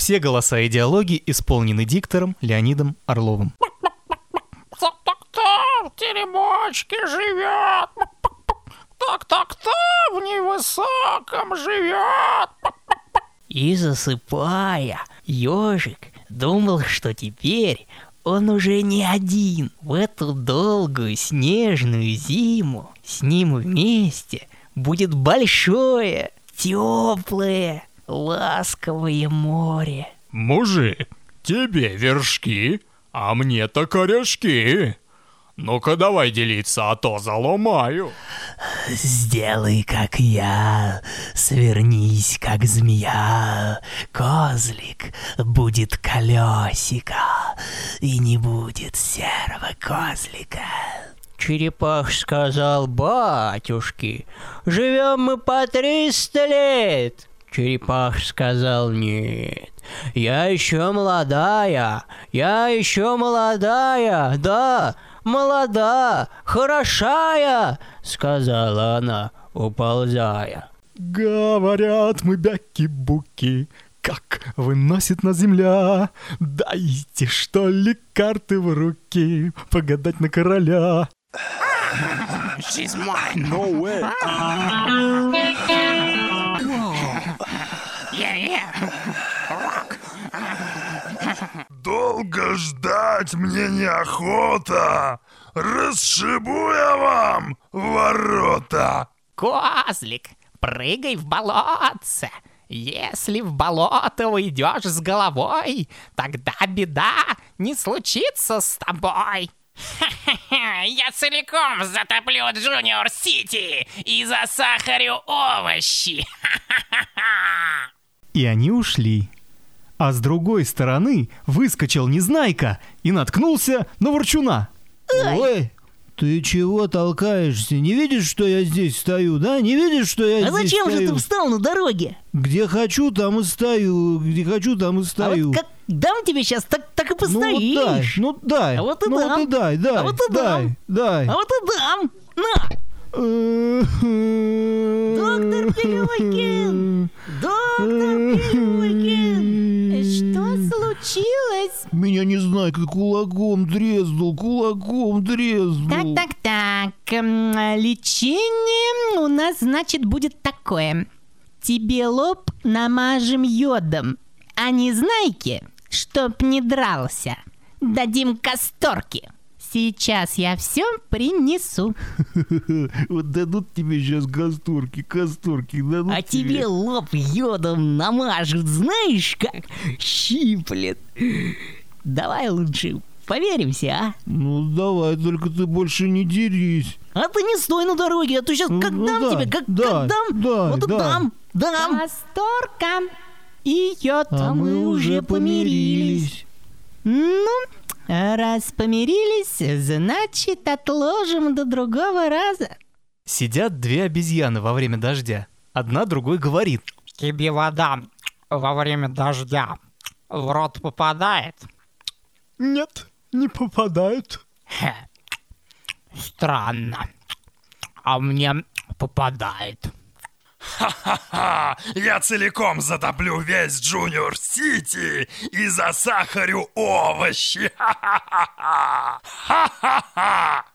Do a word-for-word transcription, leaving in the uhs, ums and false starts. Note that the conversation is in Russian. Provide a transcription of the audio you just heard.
Все голоса и диалоги исполнены диктором Леонидом Орловым. Так-так-так, в теремочке живет. Так-так-так, в невысоком живет. И засыпая, ежик думал, что теперь он уже не один. В эту долгую снежную зиму с ним вместе будет большое, теплое, ласковое море. Мужик, тебе вершки, а мне-то корешки. Ну-ка давай делиться, а то заломаю. Сделай, как я, свернись, как змея. Козлик будет колесико, и не будет серого козлика. Черепах сказал батюшке: живем мы по триста лет. Черепах сказал: нет, я еще молодая, я еще молодая, да, молода, хорошая, сказала она, уползая. Говорят мы бяки-буки, как выносит на земля. Дайте, что ли, карты в руки, погадать на короля. She's mine. No way. Yeah, yeah. Rock. Долго ждать мне неохота. Расшибу я вам ворота. Козлик, прыгай в болотце. Если в болото уйдешь с головой, тогда беда не случится с тобой. Ха-ха-ха, я целиком затоплю Джуниор Сити и засахарю овощи. Ха-ха-ха. И они ушли. А с другой стороны выскочил Незнайка и наткнулся на Ворчуна. Ой, ты чего толкаешься? Не видишь, что я здесь стою, да? Не видишь, что я А здесь зачем стою? же ты встал на дороге? Где хочу, там и стою. Где хочу, там и А стою. вот как дам тебе сейчас, так, так и Ну вот дай, постоишь. ну дай. А вот и ну дам. вот и дай, дай. А вот и дай, дам. дай. А вот и дам. На! Доктор Пилюлькин! Доктор Пилюлькин! Что случилось? Меня не знаю, как кулаком дрезнул, кулаком дрезнул. Так-так-так, эм, лечение у нас, значит, будет такое. Тебе лоб намажем йодом, а Незнайке, чтоб не дрался, дадим касторки. Сейчас я все принесу. Вот дадут тебе сейчас касторки, касторки дадут А тебе. тебе лоб йодом намажут, знаешь как? Щиплет. Давай лучше поверимся, а? Ну давай, только ты больше не дерись. А ты не стой на дороге, а то сейчас Ну, как ну дам дай, тебе, как, дай, как дам, дай, вот и дай. дам, дам. Касторка и йод. А мы уже помирились. Ну, раз помирились, значит, отложим до другого раза. Сидят две обезьяны во время дождя. Одна другой говорит. Тебе вода во время дождя в рот попадает? Нет, не попадают. Хе, странно. А мне попадает. Ха-ха-ха! Я целиком затоплю весь Джуниор Сити и засахарю овощи. Ха-ха-ха! Ха-ха-ха!